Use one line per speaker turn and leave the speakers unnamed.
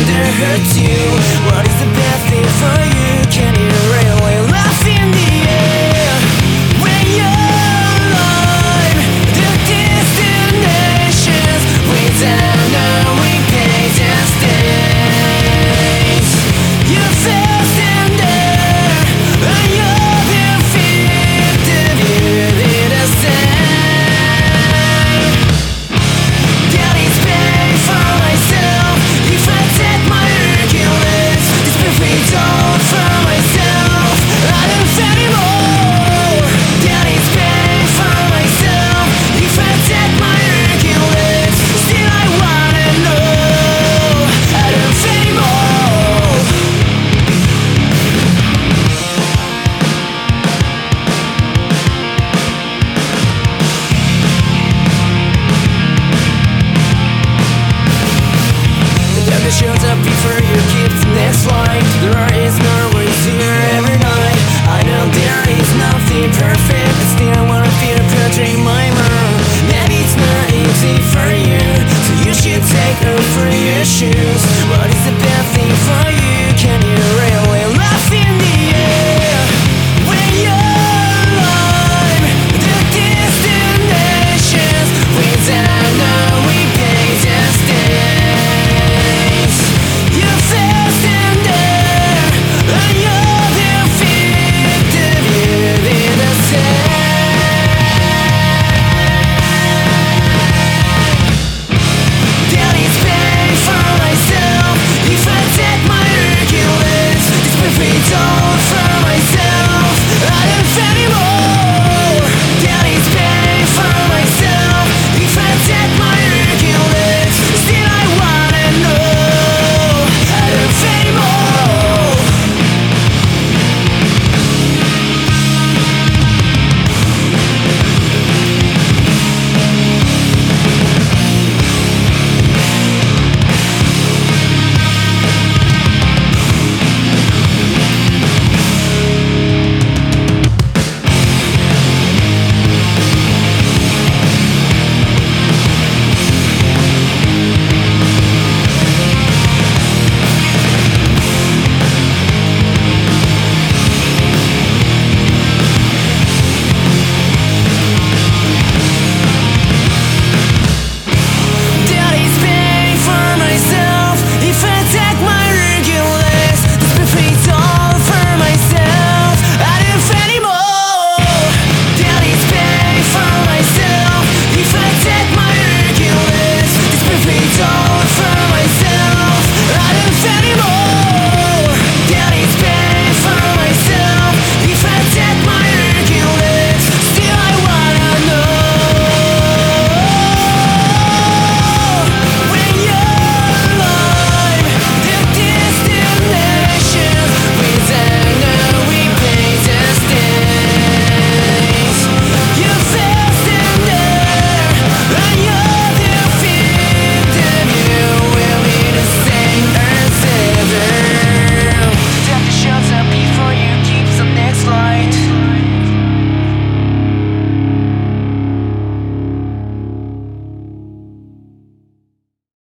that hurts you? What is the best thing for you? Can you really laugh in the air when you're alive? The destinations without knowing days and stays. You feel standing and you're defeated. You did the same. Getting paid for myself. If I take my Hercules, this perfect all for myself. I don't anymore. Getting paid for myself. If I take my Hercules, still I wanna know. I don't anymore. The shows up before you keep the next line. There is no worries here every night. I know there is nothing perfect, but still I wanna feel pleasure in my mind. Maybe it's not easy for you, so you should take off your shoes. But